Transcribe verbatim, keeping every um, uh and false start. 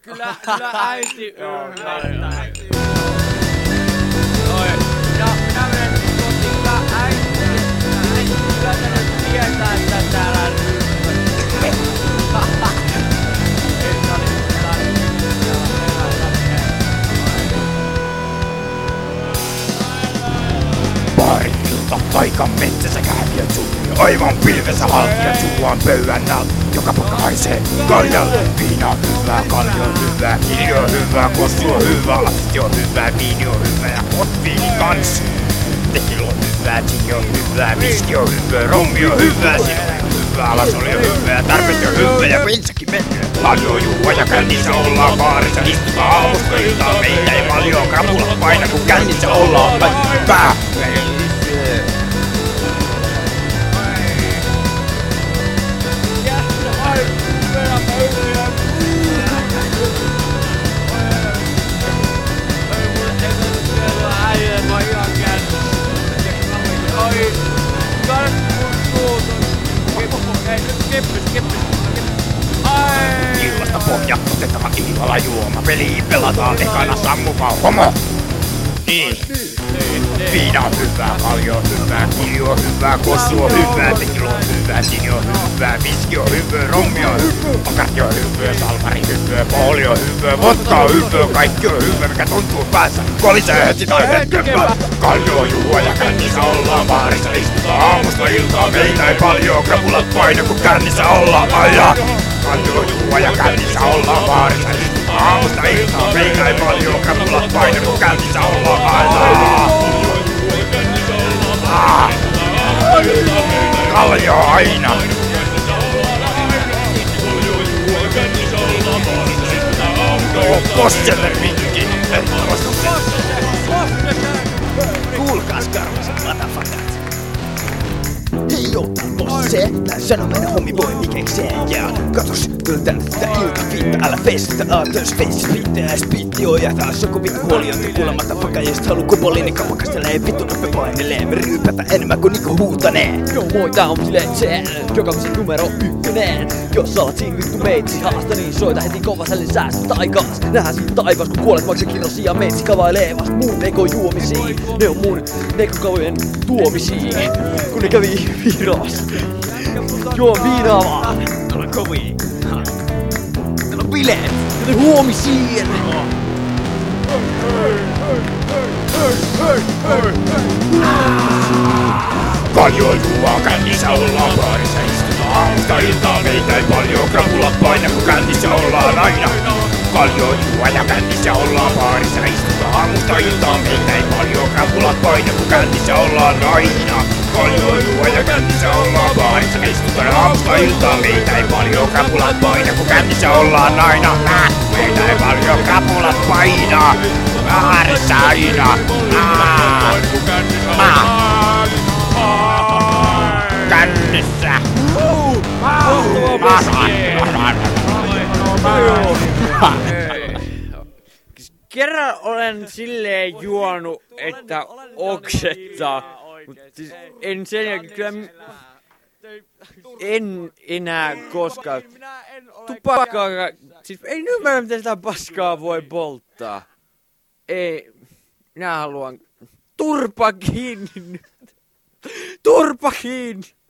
Kyllä, kyllä äiti ymmärtää. Oi, minä, minä menen kotiin, kyllä äiti, äiti kyllä tänne tietää, että täällä Baarilta paikan metsässä kääviö suuri. Aivan pilvessä haltia suuaan pöydän alta. Joka pakka haisee kaljalle. Viina hyvää, kalja hyvää, kirjo hyvää, kossu on hyvää, asti on hyvää, viini on hyvää ja hotviini kans. Tekilo on hyvää, gin on hyvää, viski on hyvää, rommi on hyvää, sinne on hyvää, alasoli on hyvää, tarpeeksi on hyvää ja bensakin menee. Paljon juua ja kännissä ollaan baarissa, istutaan aamusta iltaan, meitä ei paljon krapula paina, kun kännissä ollaan pää. Illasta pohja, otetaan illalla juoma, peliä pelataan, ekana sammukaa homo! Niin. Viina on hyvää, kalja on hyvää, kirjo on hyvää, kossu on hyvää, tekilo on hyvää, gin on hyvää, viski on hyvää, rommi on hyvää, pakarti on hyvää, salvari hyvää, poholi on hyvää, vodka on hyvää, kaikki on hyvää, mikä tuntuu päässä, kolisee heti tai hetken päästä. Kaljo on juua ja kännissä ollaan baarissa, istutaan aamusta iltaa, meitä ei paljon, krapulat paina kun kännissä ollaan aja. Kaljo on juua ja kännissä ollaan baarissa, istutaan aamusta iltaa, meitä ei paljon, krapulat paina kun kännissä ollaan aja. Ah. Kaljo aina! Kosselle minkin! Kuulkaas karvaset matafakat! Hei joo, tää on se, tää sanomainen hommi voi mikekseen. Ja katos, kyllä tänne tätä iltafiitta, älä festa, aatos face pitää spitti oo. Ja taas joku vittu huoliointi kuulemma tafaka, ja sit haluu kupoliini kapakastelee. Vittu noppe painelee, me ryypätä enemmän kuin Niko huutanee. Joo moi, tää on Vilecen, jokamisen numero ykkönen. Jos oot siinä vittu meitsi haasta, niin soita heti kovaselle säästä taikas. Nähdään siitä taivas, kun kuolet maksa kilosia. Meitsi kavailee vast mun neko juomisiin. Ne on mun nekokaujen tuomisiin, kun ne kävi Viros. Juo viinaa vaan. Täällä on kovii. Täällä on bileet. Joten huomisiin. Kaljo juo, kännissä ollaan baarissa, istutaan aamusta iltaa, meitä ei paljon, krapulat paina kun kännissä ollaan aina. Kaljo juo ja kännissä ollaan baarissa, istutaan aamusta iltaa, meitä ei paljon, krapulat paina kun kännissä ollaan aina. Kaljo juo ja kännissä ollaan baarissa, istutaan aamusta iltaa, meitä ei paljon, krapulat paina kun kännissä ollaan aina. Äh, meitä ei paljon, krapulat paina, baarissa aina. Äh, äh. Kännissä! Kerran olen silleen juonut, että oksettaa, mut siis en sen jälkeen kyllä en enää koskaan. Tupakkaa, siis en ymmärrä miten sitä paskaa voi polttaa. Ei, minä haluan turpa kiinni nyt. Turpa kiinni!